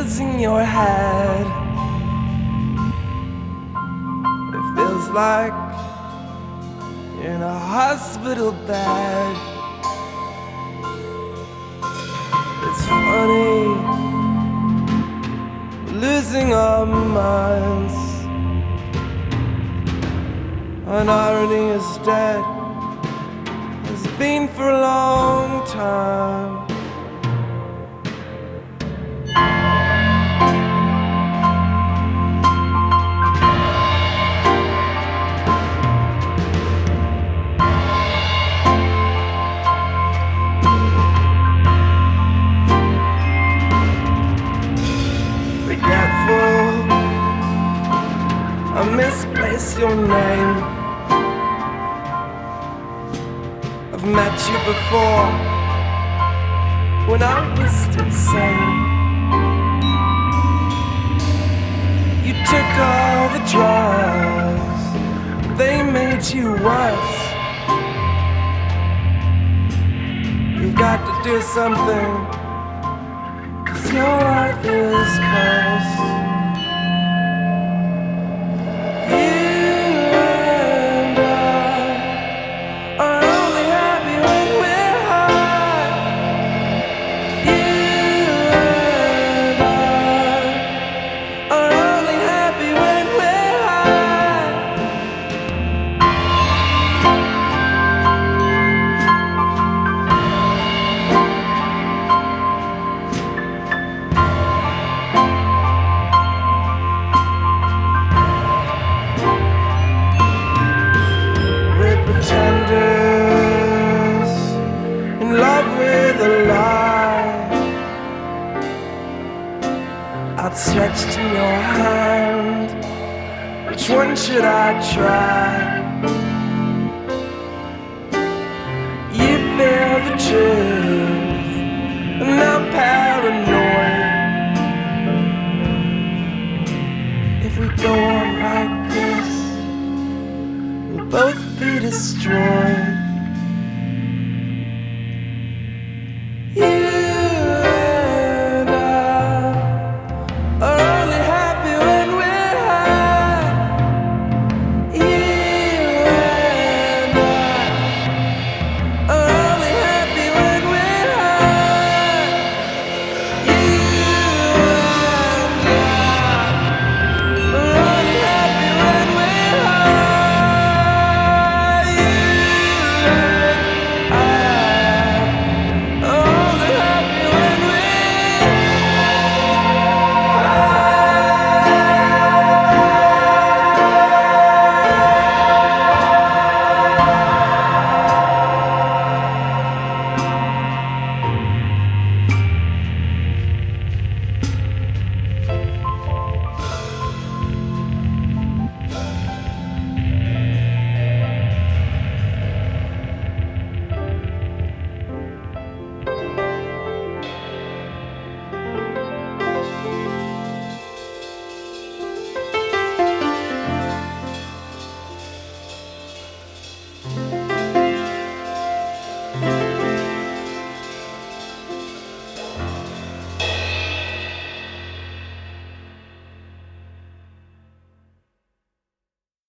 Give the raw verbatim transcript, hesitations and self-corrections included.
in your head. It feels like you're in a hospital bed. It's funny, losing our minds. An irony is dead, has been for a long time. Forgetful, I misplaced your name. I've met you before, when I was still sane. You took all the drugs, they made you worse. You've got to do something, 'cause your life is cursed. Pretenders in love with a lie, outstretched in your hand. Which one should I try? You feel the truth, and I'm paranoid. If we go on like this, we'll both be destroyed.